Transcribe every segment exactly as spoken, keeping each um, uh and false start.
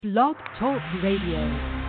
Blog Talk Radio.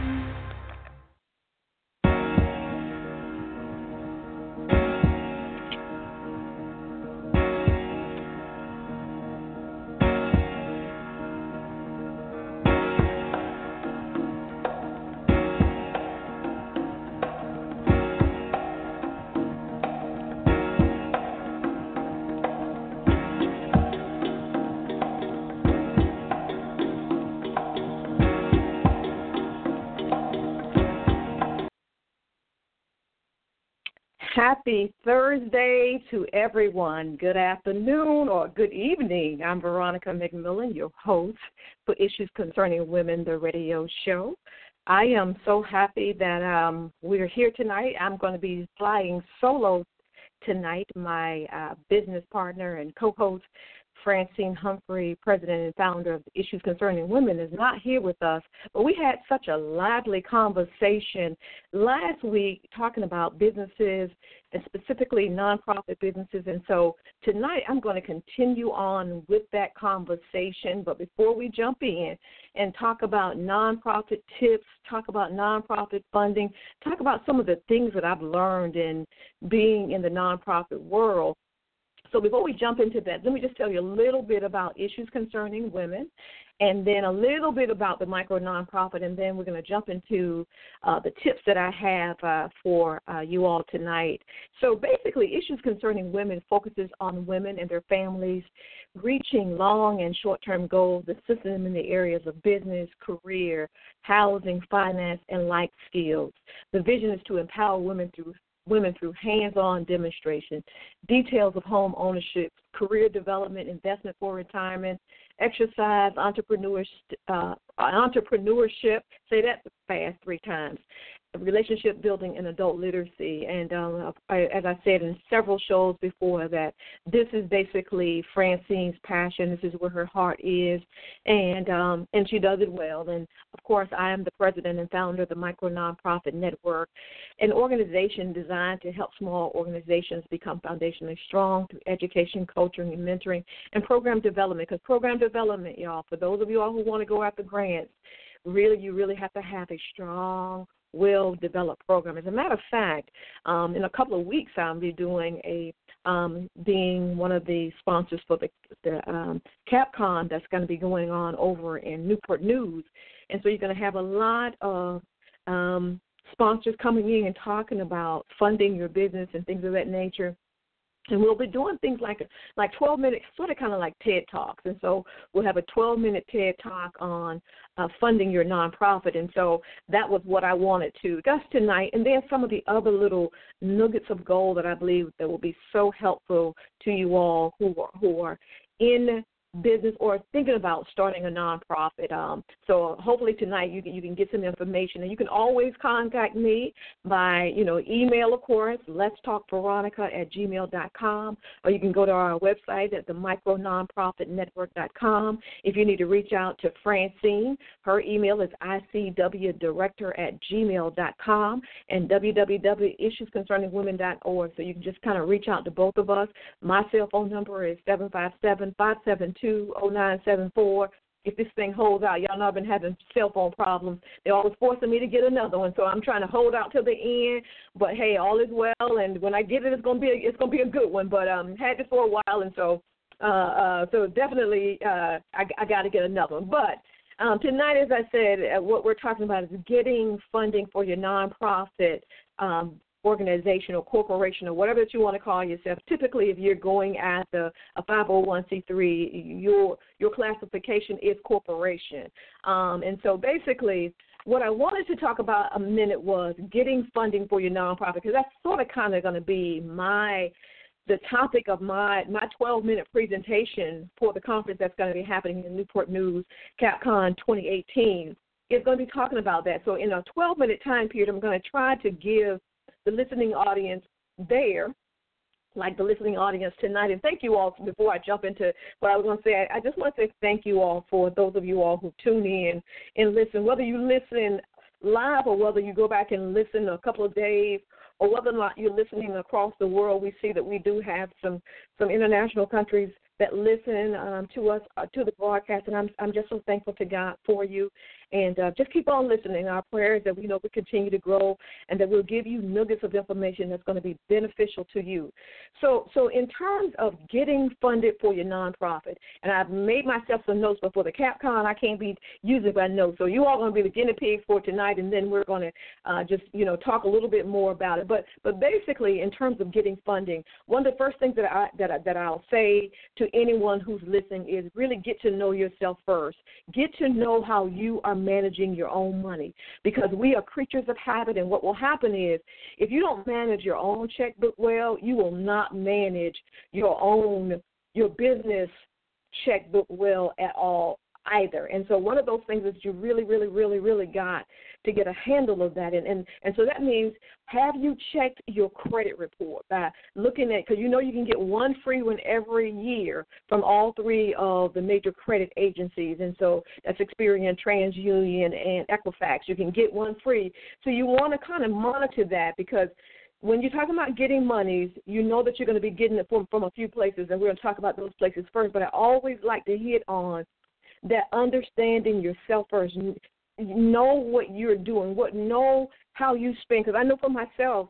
Happy Thursday to everyone. Good afternoon or good evening. I'm Veronica McMillan, your host for Issues Concerning Women, the radio show. I am so happy that um, we're here tonight. I'm going to be flying solo tonight. My uh, business partner and co-host, Francine Humphrey, president and founder of Issues Concerning Women, is not here with us, but we had such a lively conversation last week talking about businesses and specifically nonprofit businesses. And so tonight I'm going to continue on with that conversation. But before we jump in and talk about nonprofit tips, talk about nonprofit funding, talk about some of the things that I've learned in being in the nonprofit world. So before we jump into that, let me just tell you a little bit about Issues Concerning Women, and then a little bit about the micro nonprofit, and then we're going to jump into uh, the tips that I have uh, for uh, you all tonight. So basically, Issues Concerning Women focuses on women and their families reaching long and short-term goals, assisting them in the areas of business, career, housing, finance, and life skills. The vision is to empower women through women through hands-on demonstration, details of home ownership, career development, investment for retirement, exercise, entrepreneurship, uh, entrepreneurship, say that fast three times, relationship building, and adult literacy. And um, I, as I said in several shows before, that this is basically Francine's passion. This is where her heart is, and um, and she does it well. And, of course, I am the president and founder of the Micro Nonprofit Network, an organization designed to help small organizations become foundationally strong through education, coaching, and mentoring, and program development. Because program development, y'all, for those of you all who want to go after grants, really, you really have to have a strong, well-developed program. As a matter of fact, um, in a couple of weeks, I'll be doing a um, being one of the sponsors for the, the um, CapCon that's going to be going on over in Newport News. And so you're going to have a lot of um, sponsors coming in and talking about funding your business and things of that nature. And we'll be doing things like like twelve minute, sort of kind of like TED Talks. And so we'll have a twelve minute TED Talk on uh, funding your nonprofit. And so that was what I wanted to discuss tonight. And then some of the other little nuggets of gold that I believe that will be so helpful to you all who are, who are in business or thinking about starting a nonprofit. Um, so hopefully tonight you can, you can get some information, and you can always contact me by, you know, email, of course, let's talk veronica at gmail dot com, or you can go to our website at the micro nonprofit network dot com. If you need to reach out to Francine, her email is I C W director at gmail dot com and w w w dot issues concerning women dot org. So you can just kind of reach out to both of us. My cell phone number is seven five seven, five seven two, oh nine seven four. If this thing holds out, y'all know I've been having cell phone problems. They're always forcing me to get another one, so I'm trying to hold out till the end. But hey, all is well, and when I get it, it's gonna be a, it's gonna be a good one. But um, had this for a while, and so uh, uh so definitely uh, I, I got to get another one. But um, tonight, as I said, uh, what we're talking about is getting funding for your nonprofit um, organization or corporation or whatever that you want to call yourself. Typically, if you're going after a five oh one c three, your your classification is corporation. Um, and so basically, what I wanted to talk about a minute was getting funding for your nonprofit, because that's sort of kind of going to be my the topic of my my twelve minute presentation for the conference that's going to be happening in Newport News, CapCon twenty eighteen. Is going to be talking about that. So in a twelve minute time period, I'm going to try to give the listening audience there, like the listening audience tonight. And thank you all, before I jump into what I was going to say, I, I just want to say thank you all for those of you all who tune in and listen, whether you listen live or whether you go back and listen a couple of days or whether or not you're listening across the world. We see that we do have some, some international countries that listen um, to us, uh, to the broadcast, and I'm I'm just so thankful to God for you. And uh, just keep on listening. Our prayer is that we know we continue to grow and that we'll give you nuggets of information that's going to be beneficial to you. So, so in terms of getting funded for your nonprofit, and I've made myself some notes before the CapCon, I can't be using my notes. So you all going to be the guinea pigs for tonight, and then we're going to uh, just, you know, talk a little bit more about it. But, but basically, in terms of getting funding, one of the first things that I that I, that I'll say to anyone who's listening is really get to know yourself first. Get to know how you are managing your own money, because we are creatures of habit, and what will happen is if you don't manage your own checkbook well, you will not manage your own, your business checkbook well at all either. And so one of those things is you really, really, really, really got to get a handle of that. And, and, and so that means, have you checked your credit report by looking at, because you know you can get one free one every year from all three of the major credit agencies. And so that's Experian, TransUnion, and Equifax. You can get one free. So you want to kind of monitor that, because when you're talking about getting monies, you know that you're going to be getting it from, from a few places, and we're going to talk about those places first. But I always like to hit on that understanding yourself first. Know what you're doing, what know how you spend. Because I know for myself,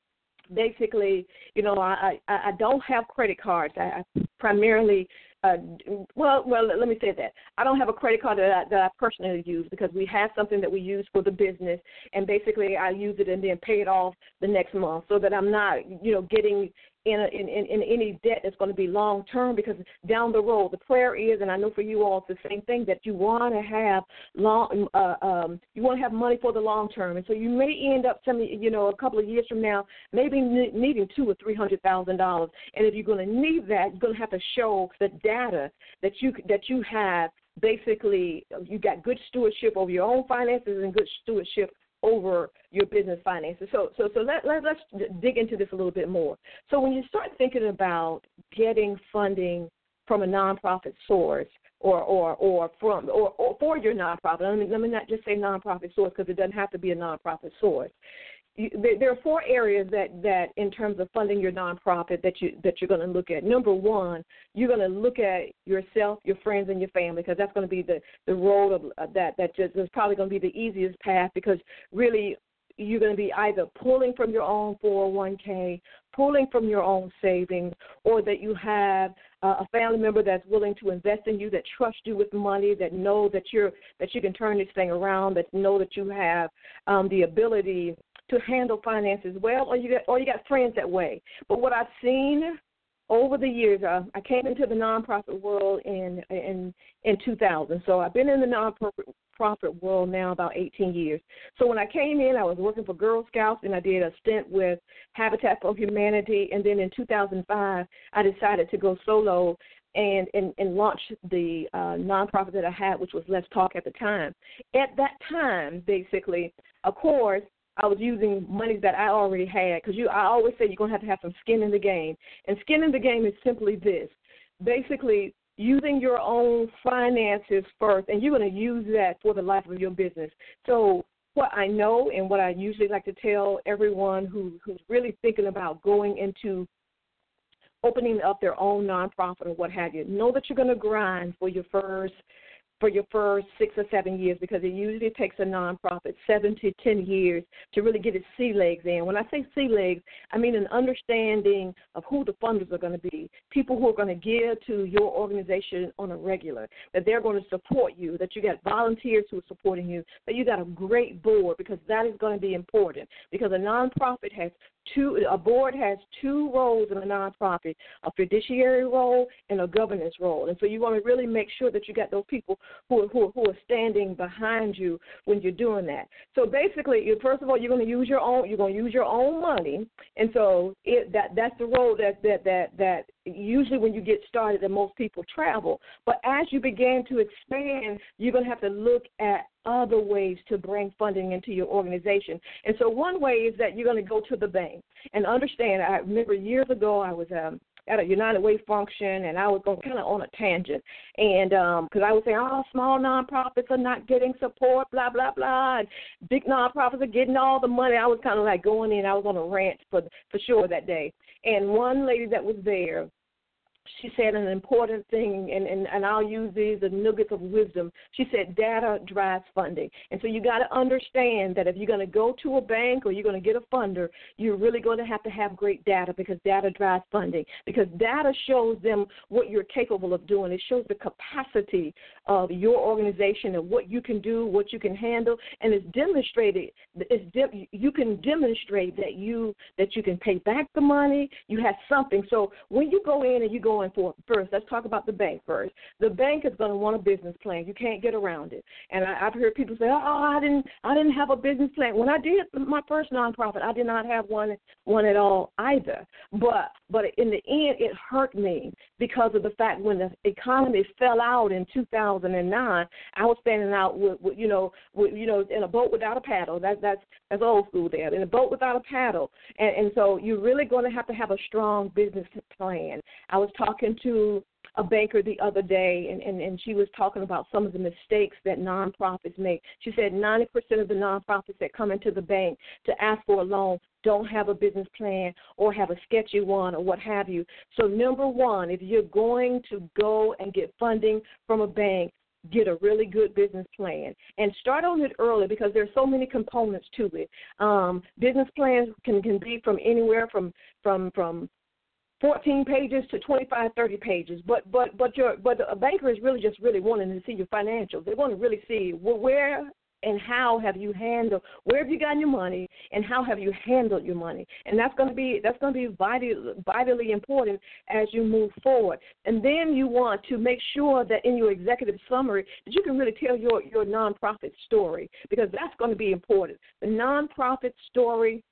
basically, you know, I, I, I don't have credit cards. I, I primarily, uh, well, well, let me say that. I don't have a credit card that I, that I personally use, because we have something that we use for the business, and basically I use it and then pay it off the next month, so that I'm not, you know, getting in, a, in, in, in any debt that's going to be long-term, because down the road, the prayer is, and I know for you all it's the same thing, that you want to have long, uh, um, you want to have money for the long term. And so you may end up, some, you know, a couple of years from now, maybe needing two or three hundred thousand dollars. And if you're going to need that, you're going to have to show the data that you that you have. Basically, you got good stewardship over your own finances and good stewardship over your business finances. So so so let, let, let's dig into this a little bit more. So when you start thinking about getting funding from a nonprofit source, or or or from or, or for your nonprofit, let me, let me not just say nonprofit source, because it doesn't have to be a nonprofit source. You, there, there are four areas that, that in terms of funding your nonprofit that you that you're going to look at. Number one, you're going to look at yourself, your friends, and your family, because that's going to be the, the road of uh, that that just is probably going to be the easiest path, because really you're going to be either pulling from your own four oh one k, pulling from your own savings, or that you have uh, a family member that's willing to invest in you, that trusts you with money, that know that you're that you can turn this thing around, that know that you have um, the ability to handle finances well, or you got or you got friends that way. But what I've seen over the years, uh, I came into the nonprofit world in in in two thousand. So I've been in the nonprofit world now about eighteen years. So when I came in, I was working for Girl Scouts, and I did a stint with Habitat for Humanity. And then in two thousand five, I decided to go solo and, and, and launch the uh, nonprofit that I had, which was Let's Talk at the time. At that time, basically, of course, I was using money that I already had, because you, I always say you're going to have to have some skin in the game. And skin in the game is simply this. Basically, using your own finances first, and you're going to use that for the life of your business. So what I know and what I usually like to tell everyone who, who's really thinking about going into opening up their own nonprofit or what have you, know that you're going to grind for your first for your first six or seven years, because it usually takes a nonprofit seven to ten years to really get its sea legs in. When I say sea legs, I mean an understanding of who the funders are going to be, people who are going to give to your organization on a regular, that they're going to support you, that you got volunteers who are supporting you, that you got a great board, because that is going to be important, because a nonprofit has two, a board has two roles in a nonprofit, a fiduciary role and a governance role. And so you want to really make sure that you got those people who are, who are, who are standing behind you when you're doing that. So basically, you, first of all, you're going to use your own, you're going to use your own money. And so it, that that's the role that, that, that, that usually when you get started that most people travel. But as you begin to expand, you're going to have to look at other ways to bring funding into your organization. And so one way is that you're going to go to the bank and understand. I remember years ago I was um, at a United Way function, and I was going kind of on a tangent, and because um, I was saying, oh, small nonprofits are not getting support, blah, blah, blah, and big nonprofits are getting all the money. I was kind of like going in. I was on a rant for for sure that day. And one lady that was there, she said an important thing, and, and, and I'll use these as nuggets of wisdom. She said data drives funding. And so you got to understand that if you're going to go to a bank or you're going to get a funder, you're really going to have to have great data, because data drives funding. Because data shows them what you're capable of doing. It shows the capacity of your organization and what you can do, what you can handle, and it's demonstrated. It's de- you can demonstrate that you that you can pay back the money. You have something. So when you go in and you go in for first, let's talk about the bank first. The bank is going to want a business plan. You can't get around it. And I, I've heard people say, "Oh, I didn't, I didn't have a business plan." When I did my first nonprofit, I did not have one, one at all either. But, but in the end, it hurt me because of the fact when the economy fell out in two thousand nine, I was standing out with, with you know, with, you know, in a boat without a paddle. That, that's that's old school there. In a boat without a paddle, and, and so you're really going to have to have a strong business plan. I was talking to a banker the other day, and, and, and she was talking about some of the mistakes that nonprofits make. She said ninety percent of the nonprofits that come into the bank to ask for a loan don't have a business plan or have a sketchy one or what have you. So number one, if you're going to go and get funding from a bank, get a really good business plan and start on it early, because there's so many components to it. Um, business plans can, can be from anywhere from from from fourteen pages to twenty-five, thirty pages. But but but your but a banker is really just really wanting to see your financials. They want to really see well, where and how have you handled, where have you gotten your money, and how have you handled your money. And that's going to be that's going to be vital, vitally important as you move forward. And then you want to make sure that in your executive summary that you can really tell your, your nonprofit story, because that's going to be important. The nonprofit story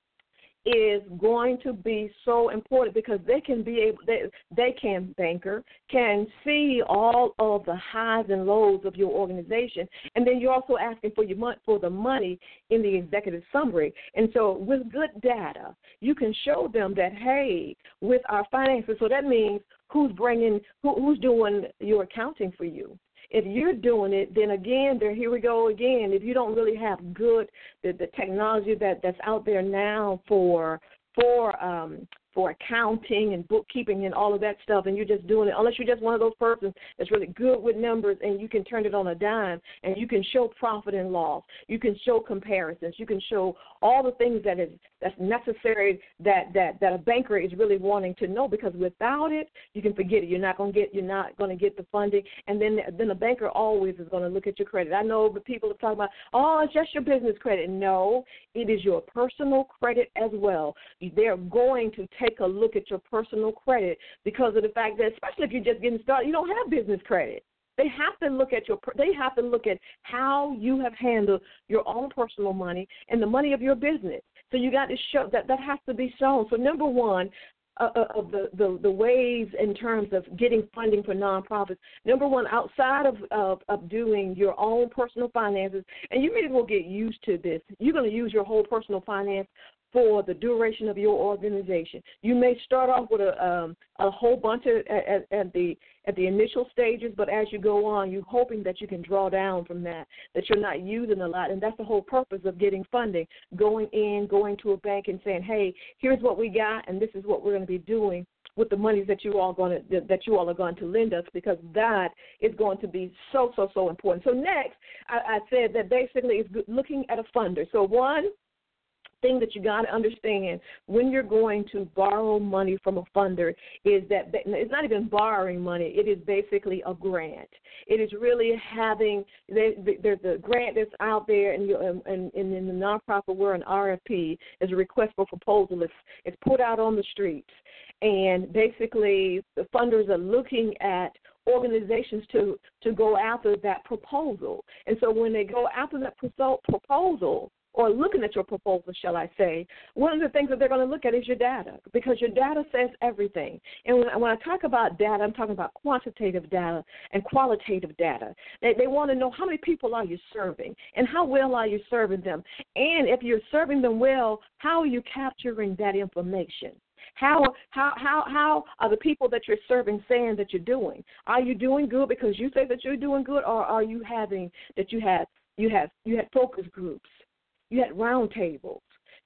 is going to be so important, because they can be able, they, they can, banker, can see all of the highs and lows of your organization, and then you're also asking for your mon- for the money in the executive summary. And so with good data, you can show them that, hey, with our finances, so that means who's bringing, who, who's doing your accounting for you. If you're doing it, then again, there here we go again. If you don't really have good the, the technology that, that's out there now for for um, for accounting and bookkeeping and all of that stuff, and you're just doing it, unless you're just one of those persons that's really good with numbers and you can turn it on a dime and you can show profit and loss, you can show comparisons, you can show all the things that is that's necessary that, that, that a banker is really wanting to know, because without it, you can forget it. You're not going to get you're not going to get the funding, and then then a banker always is going to look at your credit. I know the people are talking about, oh, it's just your business credit. No, it is your personal credit as well. They're going to take a look at your personal credit because of the fact that, especially if you're just getting started, you don't have business credit. They have to look at your. They have to look at how you have handled your own personal money and the money of your business. So you got to show that that has to be shown. So number one, uh, of the, the the ways in terms of getting funding for nonprofits. Number one, outside of, of of doing your own personal finances, and you really will get used to this. You're going to use your whole personal finance for the duration of your organization. You may start off with a um, a whole bunch of, at, at the at the initial stages, but as you go on, you're hoping that you can draw down from that, that you're not using a lot, and that's the whole purpose of getting funding, going in, going to a bank and saying, hey, here's what we got, and this is what we're going to be doing with the monies that you all going to that you all are going to lend us, because that is going to be so so so important. So next, I, I said that basically is looking at a funder. So one thing that you got to understand when you're going to borrow money from a funder is that it's not even borrowing money. It is basically a grant. It is really having there's a grant that's out there, and, and, and in the nonprofit world, an R F P is a request for proposal. It's, it's put out on the streets, and basically the funders are looking at organizations to, to go after that proposal. And so when they go after that proposal, or looking at your proposal, shall I say, one of the things that they're going to look at is your data, because your data says everything. And when, when I talk about data, I'm talking about quantitative data and qualitative data. They, they want to know how many people are you serving and how well are you serving them. And if you're serving them well, how are you capturing that information? How how how how are the people that you're serving saying that you're doing? Are you doing good because you say that you're doing good, or are you having that you have you have you have focus groups? You had round tables.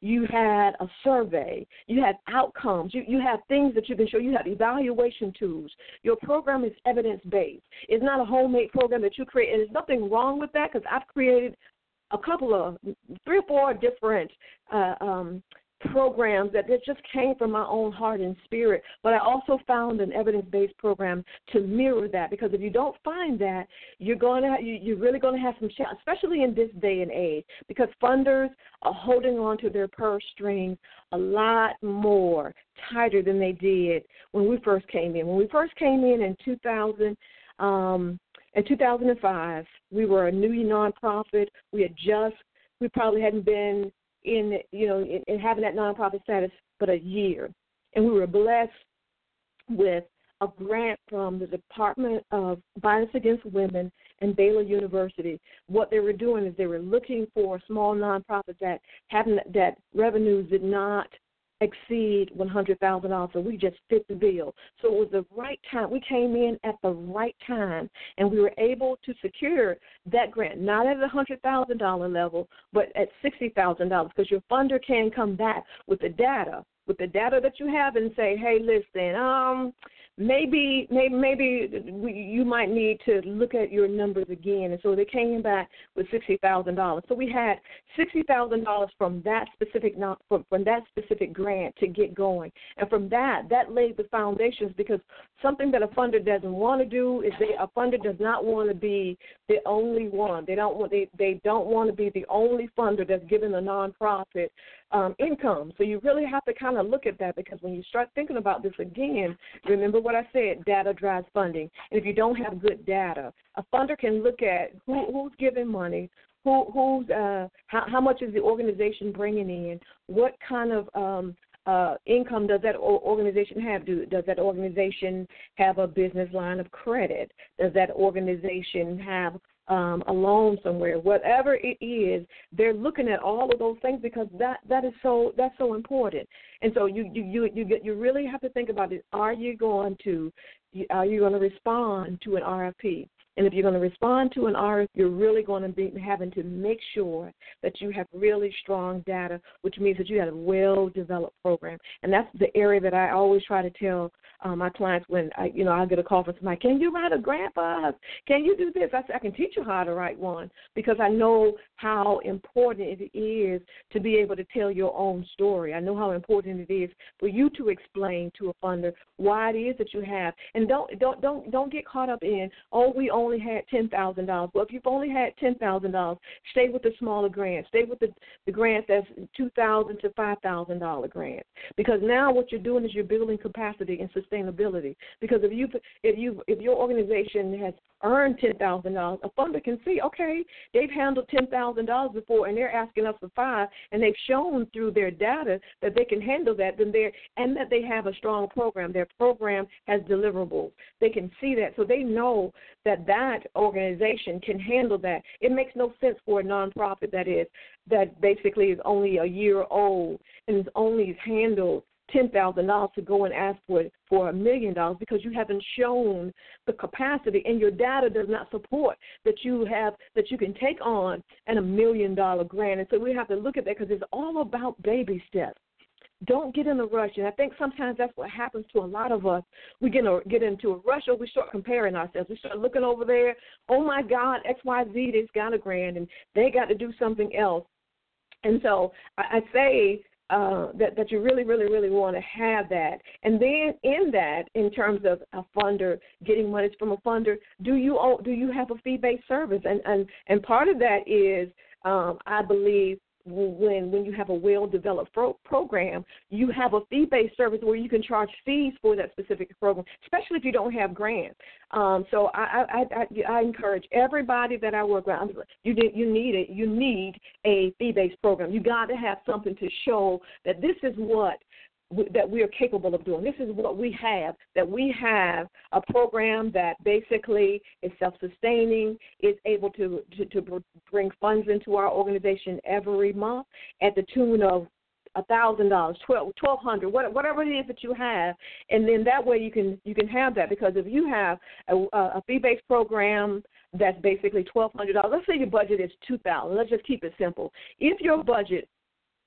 You had a survey. You had outcomes. You, you have things that you can show. You have evaluation tools. Your program is evidence-based. It's not a homemade program that you create, and there's nothing wrong with that because I've created a couple of, three or four different uh, um, programs that just came from my own heart and spirit, but I also found an evidence-based program to mirror that, because if you don't find that, you're going to you, you're really going to have some challenge, especially in this day and age, because funders are holding on to their purse strings a lot more tighter than they did when we first came in. When we first came in in two thousand, um, in two thousand five, we were a new nonprofit. We had just we probably hadn't been in, you know, in, in having that nonprofit status but a year. And we were blessed with a grant from the Department of Violence Against Women and Baylor University. What they were doing is they were looking for small nonprofits that having that revenues did not exceed one hundred thousand dollars, so we just fit the bill. So it was the right time. We came in at the right time, and we were able to secure that grant, not at the one hundred thousand dollars level, but at sixty thousand dollars, because your funder can come back with the data, with the data that you have and say, hey, listen, um, maybe maybe maybe we, you might need to look at your numbers again. And so they came back with sixty thousand dollars. So we had sixty thousand dollars from that specific from, from that specific grant to get going. And from that, that laid the foundations, because something that a funder doesn't want to do is they, a funder does not want to be the only one. They don't want they, they don't want to be the only funder that's giving a nonprofit um, income. So you really have to kind of look at that, because when you start thinking about this again, remember what I said, data drives funding. And if you don't have good data, a funder can look at who, who's giving money, who, who's, uh, how, how much is the organization bringing in, what kind of um, uh, income does that organization have? Do, does that organization have a business line of credit? Does that organization have Um, a loan somewhere? Whatever it is, they're looking at all of those things, because that, that is so that's so important. And so you you you you, get, you really have to think about it. Are you going to are you going to respond to an R F P? And if you're going to respond to an R F P, you're really going to be having to make sure that you have really strong data, which means that you have a well-developed program. And that's the area that I always try to tell um, my clients when I, you know, I get a call from somebody, can you write a grant for us? Can you do this? I say, I can teach you how to write one, because I know how important it is to be able to tell your own story. I know how important it is for you to explain to a funder why it is that you have. And don't don't don't don't get caught up in, oh, we only had ten thousand dollars. Well, if you've only had ten thousand dollars, stay with the smaller grants. Stay with the, the grants that's two thousand dollars to five thousand dollars grants, because now what you're doing is you're building capacity and sustainability. Because if you if you if your organization has earned ten thousand dollars, a funder can see, okay, they've handled ten thousand dollars before, and they're asking us for five, and they've shown through their data that they can handle that, then they're, and that they have a strong program. Their program has deliverables. They can see that, so they know that that organization can handle that. It makes no sense for a nonprofit that is that basically is only a year old and is only handled ten thousand dollars to go and ask for for a million dollars, because you haven't shown the capacity, and your data does not support that you have that you can take on and a million dollar grant. And so we have to look at that, because it's all about baby steps. Don't get in a rush. And I think sometimes that's what happens to a lot of us. We get, a, get into a rush, or we start comparing ourselves. We start looking over there, oh, my God, X Y Z, they've got a grant, and they got to do something else. And so I, I say uh, that, that you really, really, really want to have that. And then in that, in terms of a funder, getting money from a funder, do you do you have a fee-based service? And, and, and part of that is, um, I believe, when when you have a well-developed pro- program, you have a fee-based service where you can charge fees for that specific program, especially if you don't have grants. Um, so I, I, I, I encourage everybody that I work with, you you need it. You need a fee-based program. You got to have something to show that this is what that we are capable of doing. This is what we have, that we have a program that basically is self-sustaining, is able to, to, to bring funds into our organization every month at the tune of one thousand dollars, twelve hundred dollars, whatever it is that you have, and then that way you can you can have that. Because if you have a, a fee-based program that's basically twelve hundred dollars, let's say your budget is two thousand dollars. Let's just keep it simple. If your budget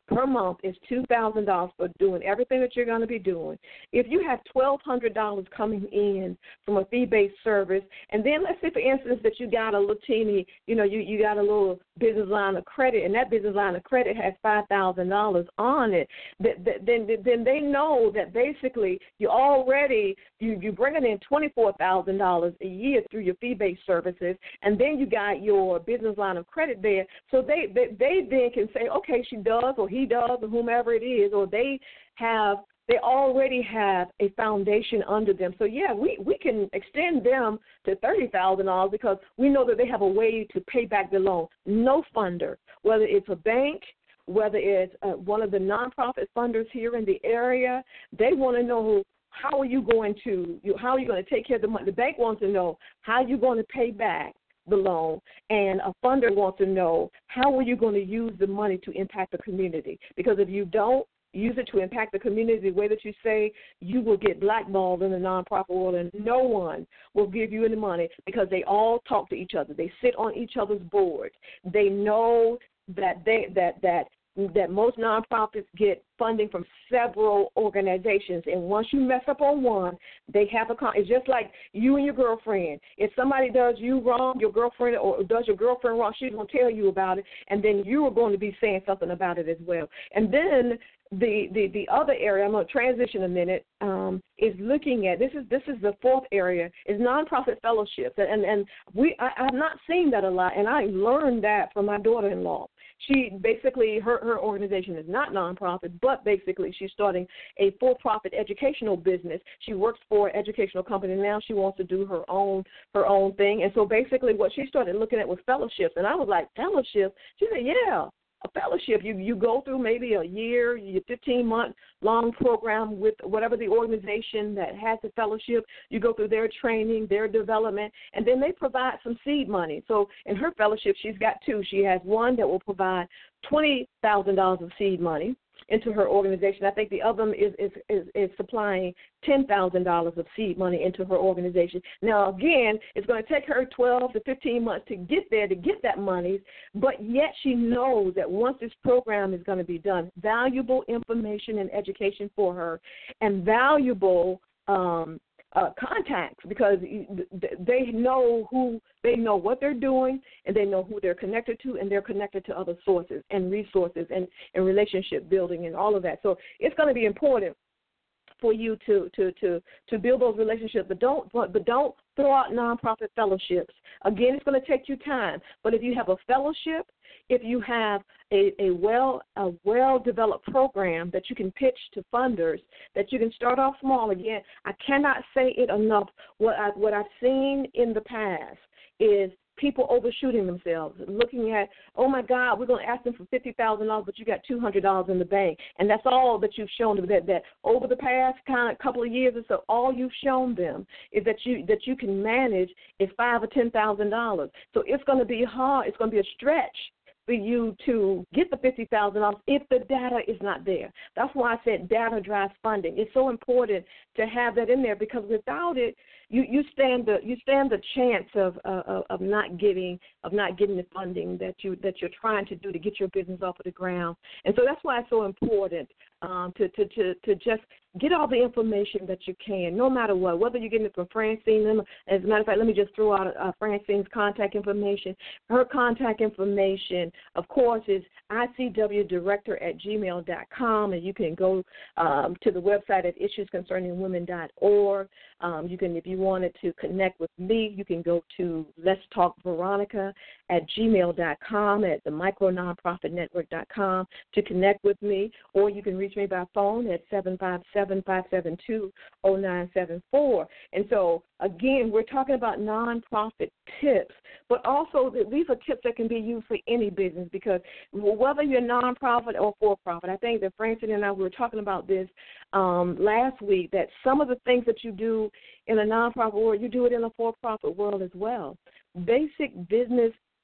per month is two thousand dollars for doing everything that you're going to be doing. If you have twelve hundred dollars coming in from a fee-based service, and then let's say, for instance, that you got a little teeny, you know, you, you got a little business line of credit, and that business line of credit has five thousand dollars on it, that, that, then then they know that basically you already, you, you're bringing in twenty-four thousand dollars a year through your fee-based services, and then you got your business line of credit there. So they, they, they then can say, okay, she does, or he does, or whomever it is, or they have, they already have a foundation under them. So, yeah, we, we can extend them to thirty thousand dollars because we know that they have a way to pay back the loan. No funder, whether it's a bank, whether it's uh, one of the nonprofit funders here in the area, they want to know how are you going to, you, how are you going to take care of the money. The bank wants to know how you're going to pay back the loan, and a funder wants to know how are you going to use the money to impact the community. Because if you don't use it to impact the community the way that you say, you will get blackballed in the nonprofit world, and no one will give you any money because they all talk to each other. They sit on each other's boards. They know that they that that that most nonprofits get funding from several organizations, and once you mess up on one, they have a con- it's just like you and your girlfriend. If somebody does you wrong, your girlfriend, or does your girlfriend wrong, she's going to tell you about it, and then you are going to be saying something about it as well. And then the the, the other area, I'm going to transition a minute, um, is looking at, this is this is the fourth area, is nonprofit fellowships. And, and we I, I've not seen that a lot, and I learned that from my daughter-in-law. She basically, her, her organization is not nonprofit, but basically she's starting a for-profit educational business. She works for an educational company now. She wants to do her own her own thing. And so basically what she started looking at was fellowships. And I was like, fellowships? She said, yeah. A fellowship, you you go through maybe a year, your fifteen-month long program with whatever the organization that has the fellowship. You go through their training, their development, and then they provide some seed money. So in her fellowship, she's got two. She has one that will provide twenty thousand dollars of seed money into her organization. I think the other one is, is, is, is supplying ten thousand dollars of seed money into her organization. Now, again, it's going to take her twelve to fifteen months to get there, to get that money, but yet she knows that once this program is going to be done, valuable information and education for her, and valuable um, uh, contacts, because they know who, they know what they're doing, and they know who they're connected to, and they're connected to other sources and resources and, and relationship building and all of that. So it's going to be important for you to, to, to, to build those relationships, but don't but, but don't throw out nonprofit fellowships. Again, it's going to take you time, but if you have a fellowship, if you have a, a well a well developed program that you can pitch to funders, that you can start off small. Again, I cannot say it enough. What I what I've seen in the past is people overshooting themselves, looking at, oh, my God, we're going to ask them for fifty thousand dollars, but you got two hundred dollars in the bank. And that's all that you've shown them, that, that over the past kind of couple of years or so, all you've shown them is that you that you can manage is five or ten thousand dollars. So it's going to be hard. It's going to be a stretch for you to get the fifty thousand dollars if the data is not there. That's why I said data drives funding. It's so important to have that in there, because without it, you, you stand the you stand the chance of uh, of not getting of not getting the funding that you that you're trying to do to get your business off of the ground. And so that's why it's so important um, to, to to to just get all the information that you can, no matter what, whether you're getting it from Francine. As a matter of fact, let me just throw out uh, Francine's contact information. Her contact information, of course, is I C W director at gmail dot com, and you can go um, to the website at issues concerning women dot org. Um, you can, if you wanted to connect with me, you can go to Let's Talk Veronica at gmail dot com, at the micro nonprofit network dot com to connect with me, or you can reach me by phone at seven five seven, five seven two, zero nine seven four. And so, again, we're talking about nonprofit tips, but also these are tips that can be used for any business, because whether you're nonprofit or for-profit, I think that Francine and I were talking about this um, last week, that some of the things that you do in a nonprofit world, you do it in a for-profit world as well. Basic business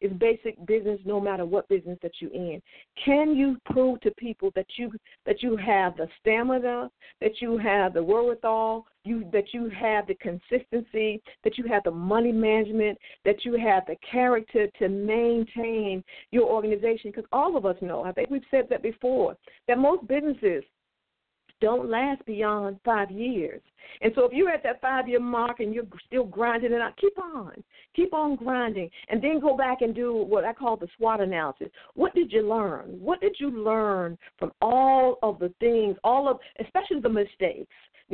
is basic business no matter what business that you're in. Can you prove to people that you that you have the stamina, that you have the wherewithal, you that you have the consistency, that you have the money management, that you have the character to maintain your organization? Because all of us know, I think we've said that before, that most businesses don't last beyond five years. And so if you're at that five-year mark and you're still grinding it out, keep on. Keep on grinding. And then go back and do what I call the SWOT analysis. What did you learn? What did you learn from all of the things, all of, especially the mistakes?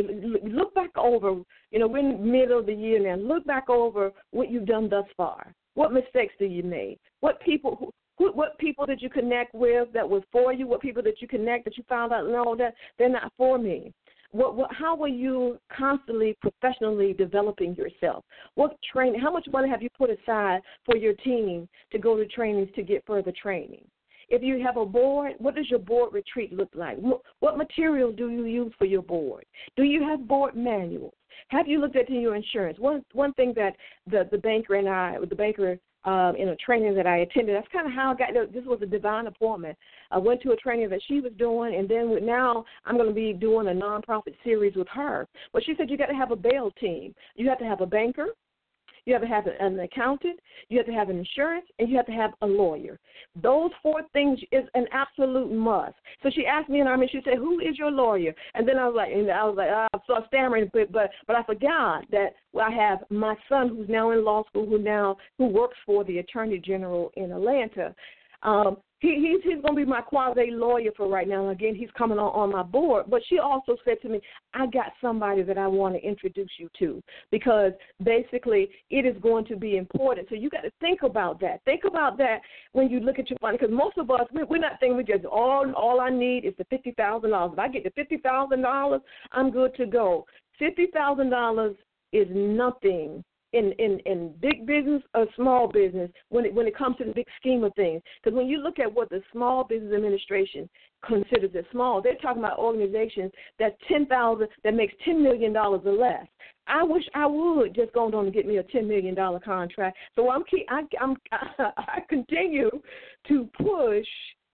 Look back over, you know, we're in the middle of the year now. Look back over what you've done thus far. What mistakes did you make? What people who What people did you connect with that was for you? What people that you connect that you found out, no, that they're not for me? What, what, how were you constantly professionally developing yourself? What training? How much money have you put aside for your team to go to trainings to get further training? If you have a board, what does your board retreat look like? What material do you use for your board? Do you have board manuals? Have you looked at your insurance? One one thing that the, the banker and I, the banker um, in a training that I attended, that's kind of how I got, this was a divine appointment. I went to a training that she was doing, and then with, now I'm going to be doing a nonprofit series with her. But she said you got to have a bail team. You have to have a banker. You have to have an accountant, you have to have an insurance, and you have to have a lawyer. Those four things is an absolute must. So she asked me, and I mean, she said, "Who is your lawyer?" And then I was like, and I was like, oh, I started stammering, but but but I forgot that I have my son who's now in law school, who now who works for the Attorney General in Atlanta. Um, he, he's he's going to be my quasi lawyer for right now. Again, he's coming on, on my board. But she also said to me, I got somebody that I want to introduce you to, because basically it is going to be important. So you got to think about that. Think about that when you look at your money, because most of us, we, we're not thinking we just, all, all I need is the fifty thousand dollars. If I get the fifty thousand dollars, I'm good to go. fifty thousand dollars is nothing in, in, in big business or small business when it, when it comes to the big scheme of things. Because when you look at what the Small Business Administration considers as small, they're talking about organizations that's ten thousand that makes ten million dollars or less. I wish I would just go on to get me a ten million dollars contract. So I'm keep, I, I'm, I continue to push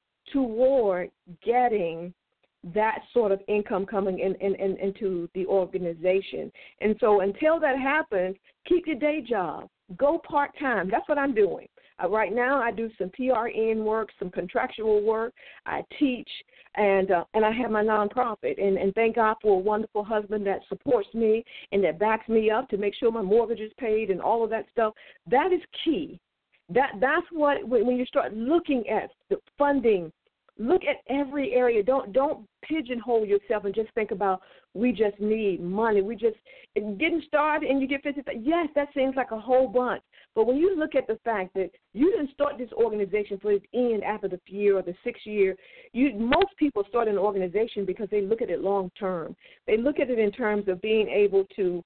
toward getting that sort of income coming in, in, in into the organization. And so until that happens, keep your day job. Go part-time. That's what I'm doing. Uh, right now I do some P R N work, some contractual work. I teach, and uh, and I have my nonprofit. And, and thank God for a wonderful husband that supports me and that backs me up to make sure my mortgage is paid and all of that stuff. That is key. That That's what, when you start looking at the funding, look at every area. Don't don't pigeonhole yourself and just think about, we just need money. We just getting started and you get fifty. Yes, that seems like a whole bunch. But when you look at the fact that you didn't start this organization for its end after the year or the sixth year, you most people start an organization because they look at it long term. They look at it in terms of being able to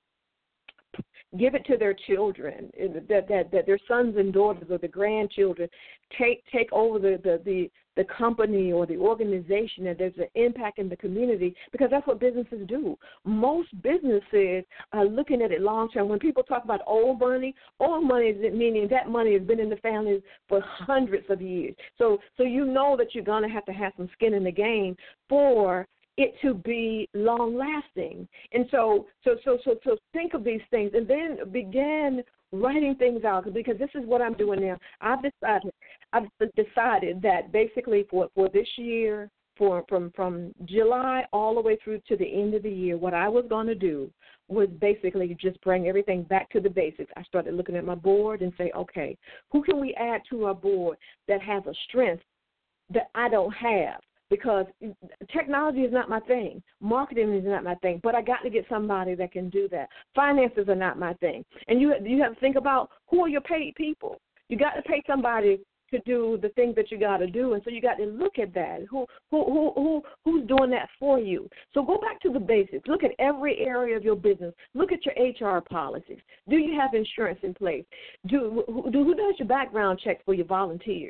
give it to their children, that, that, that their sons and daughters or the grandchildren take take over the, the, the, the company or the organization, and there's an impact in the community, because that's what businesses do. Most businesses are looking at it long term. When people talk about old money, old money is meaning that money has been in the family for hundreds of years. So so you know that you're going to have to have some skin in the game for it to be long-lasting. And so, so, so, so, so think of these things and then begin writing things out, because this is what I'm doing now. I've decided, I've decided that basically for, for this year, for from, from July all the way through to the end of the year, what I was going to do was basically just bring everything back to the basics. I started looking at my board and say, okay, who can we add to our board that has a strength that I don't have? Because technology is not my thing. Marketing is not my thing. But I got to get somebody that can do that. Finances are not my thing. And you you have to think about, who are your paid people? You got to pay somebody to do the things that you got to do, and so you got to look at that. Who who who who who's doing that for you? So go back to the basics. Look at every area of your business. Look at your H R policies. Do you have insurance in place? Do who, who does your background checks for your volunteers? Who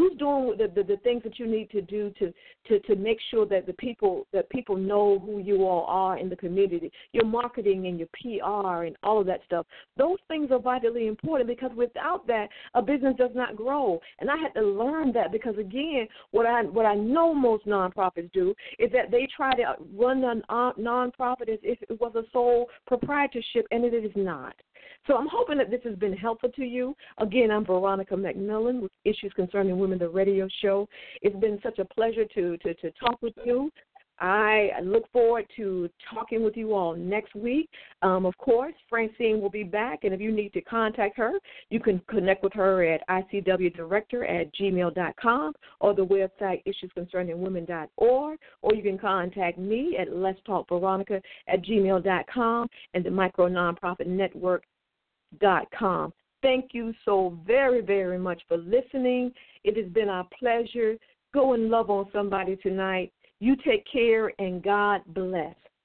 Who's doing the, the, the things that you need to do to, to, to make sure that the people that people know who you all are in the community, your marketing and your P R and all of that stuff. Those things are vitally important because without that, a business does not grow. And I had to learn that because, again, what I what I know most nonprofits do is that they try to run a nonprofit as if it was a sole proprietorship, and it is not. So I'm hoping that this has been helpful to you. Again, I'm Veronica McMillan with Issues Concerning Women, the radio show. It's been such a pleasure to, to, to talk with you. I look forward to talking with you all next week. Um, of course, Francine will be back, and if you need to contact her, you can connect with her at I C W director at gmail dot com or the website issues concerning women dot org, or you can contact me at let's talk veronica at gmail dot com and the Micro Nonprofit Network dot com. Thank you so very, very much for listening. It has been our pleasure. Go and love on somebody tonight. You take care, and God bless.